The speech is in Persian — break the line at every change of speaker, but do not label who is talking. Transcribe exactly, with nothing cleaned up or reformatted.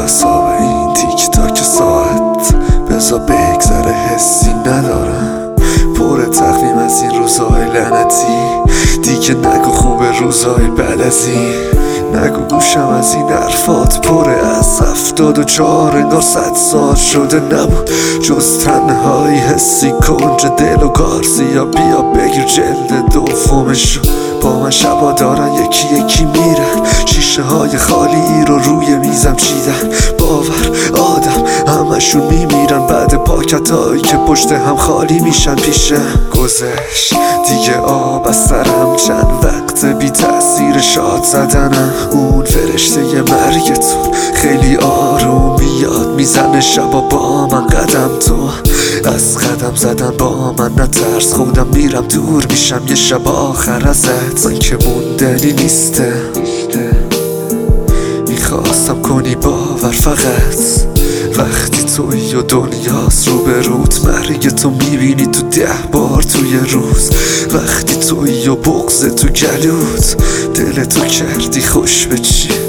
حساب این تیک تاک ساعت بزا بگذره حسی ندارم پر تقویم از این روزهای لعنتی دیگه نگو خوب روزهای بعد از این نگو گوشم از این حرفات پره از هفتاد و چهار انگار صد سال شده نبود جز تنهایی حسی کنج دل و گارزیا بیا بگیر جلد دومشو با من شبا دارن یکی یکی میرن شیشه های خالی رو روی میزم چیدن باور آدم همشون میمیرن بعد پاکت هایی که پشت هم خالی میشن پیشم گذشت دیگه آب از سرم چند وقت بی تأثیر شاد زدنم اون فرشته مرگتون خیلی آروم میاد میزنه شبا با من قدم تو از قدم زدن با من نترس خودم میرم دور میشم یه شب آخر ازت من که موندنی نیسته میخواستم کنی باور فقط وقتی توی و دنیاست رو به روت مرگ تو میبینی تو ده بار توی روز وقتی توی و بغض تو گلوت دل تو کردی خوش به چی